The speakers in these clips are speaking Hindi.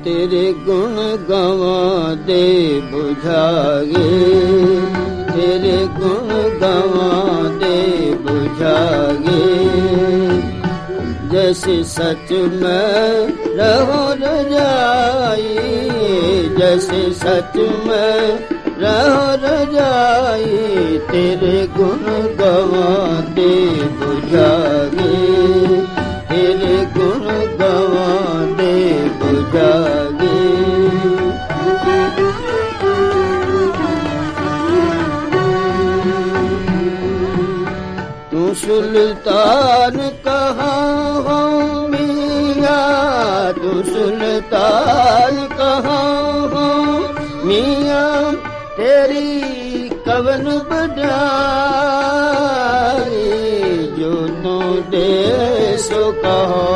तेरे गुण गवाते बुझागे, तेरे गुण गवाते बुझागे। जैसे सच में रहो रजाई, जैसे सच में रहो रजाई, तेरे गुण गवाते बुझागे, तेरे गुण गवाते बुझागे। तू सुल्तान कहाँ हो मियाँ, तू सुल्तान कहाँ हो मियाँ, तेरी कवन बजाई, जो तू दे सो कहो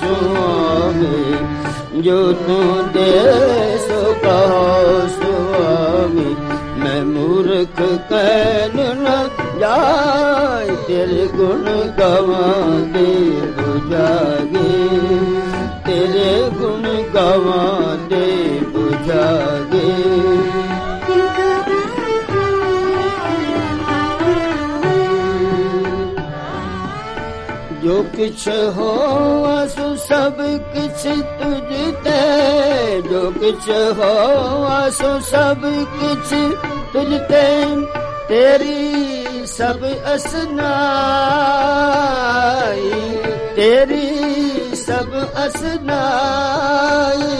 स्वामी, जो तू दे सो कहो स्वामी। मैं मूर्ख कह न जाए, तेरे गुण गवाते बुझागे, तेरे गुण गवाते बुझागे। जो किछ हो आसु सब किछ तुझते, जो किछ हो आसु सब किछ तुझते, तेरी सब असनाई, तेरी सब असनाई।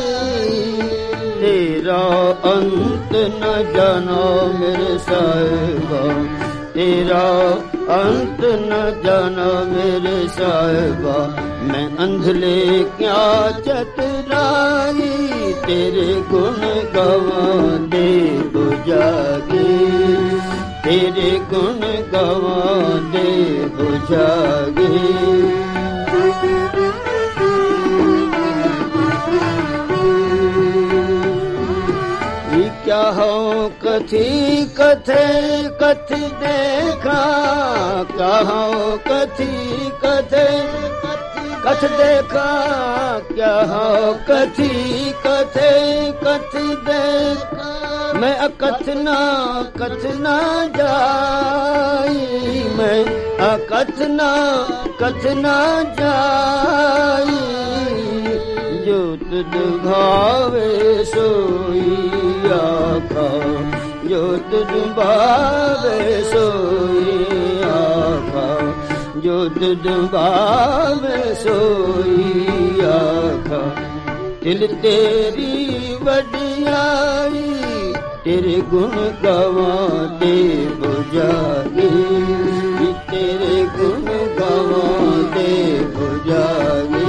तेरा अंत न जानो मेरे साहिबा, तेरा अंत न जाना मेरे साहिबा। मैं अंधले क्या चतुराई, तेरे गुण गवाते बुझागे, तेरे गुण गवाते बुझागे। क्या हो कथी कथे कथ देखा, क्या हो कथी कथे कथ देखा, क्या हो कथी कथे कथ देखा। मैं अकथना कथना जाई, मैं अकथना कथना जाई। जो तुझ भावे सोई आखा, जो तुझ भावे सोई आखा, जो तुझ भावे सोई आखा। दिल तेरी वडियाई, तेरे गुण गवाते बुझागे, तेरे गुण गवाते बुझागे।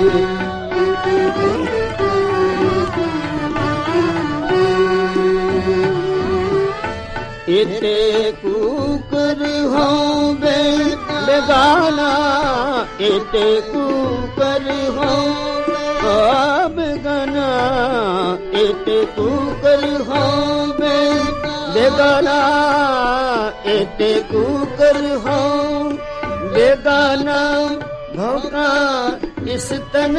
इते कुकर हो बेगाना, इते कुकर हो बेगाना, इते कुकर हो बेगाना, इते कुकर हो बेगाना। भौका इस तन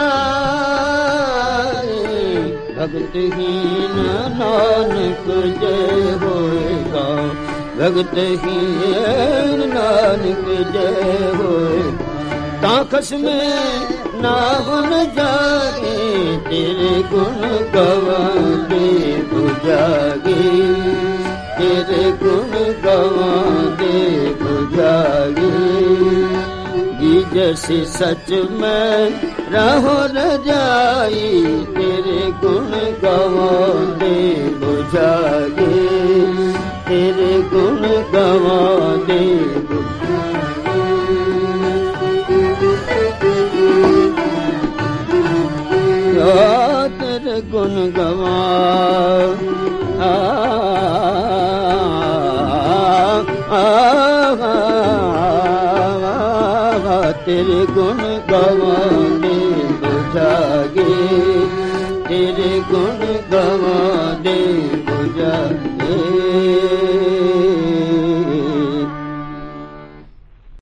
तारे, भगतहीन नानक जय होएगा, भगतहीन नानक जय होएगा। ताकस में ना बन जागे, तेरे गुण गवाते बुझागे, तेरे गुण गवाते बुझागे। जैसे सच में रहो रजाई, तेरे गुण गवाते बुझागे, तेरे गुण गवाते तेरे गुण गवा तेरे गुण गवाते बुझागे, तेरे गुण गवाते